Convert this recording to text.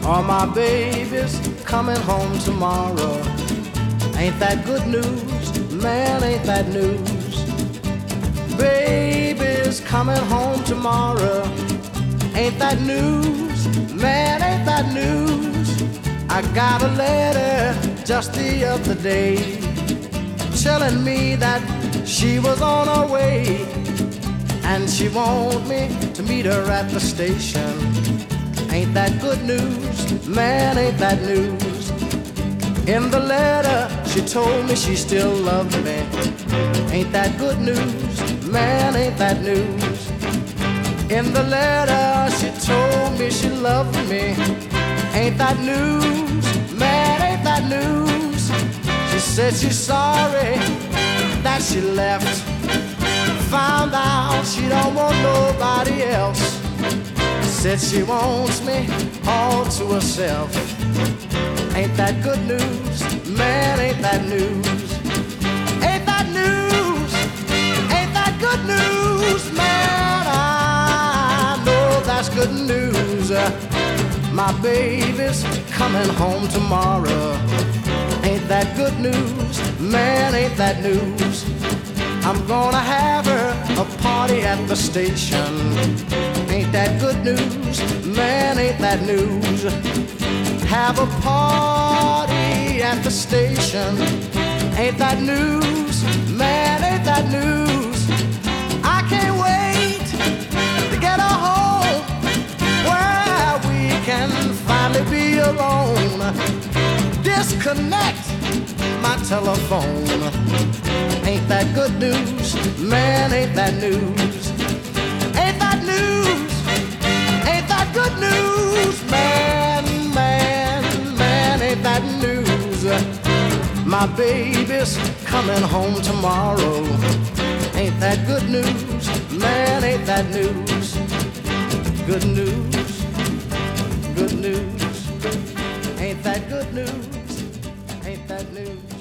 or my baby's coming home tomorrow. Ain't that good news? Man, ain't that news? Baby's coming home tomorrow. Ain't that news? Man, ain't that news? I got a letter just the other day telling me that she was on her way, and she want me to meet her at the station. Ain't that good news? Man, ain't that news? In the letter, she told me she still loved me. Ain't that good news? Man, ain't that news? In the letter, she told me she loved me. Ain't that news? Man, ain't that news? She said she's sorry that she left. Found out she don't want nobody else. Said she wants me all to herself. Ain't that good news? Man, ain't that news? Ain't that news? Ain't that good news? Man, I know that's good news. My baby's coming home tomorrow. Ain't that good news? Man, ain't that news? I'm gonna have her a party at the station. Ain't that good news? Man, ain't that news? Have a party at the station. Ain't that news? Man, ain't that news? I can't wait to get her home where we can finally be alone. Disconnect my telephone. Ain't that good news? Man, ain't that news? Ain't that news? Ain't that good news? Man, ain't that news? My baby's coming home tomorrow. Ain't that good news? Man, ain't that news? Good news, good news. Ain't that good news? Ain't that news?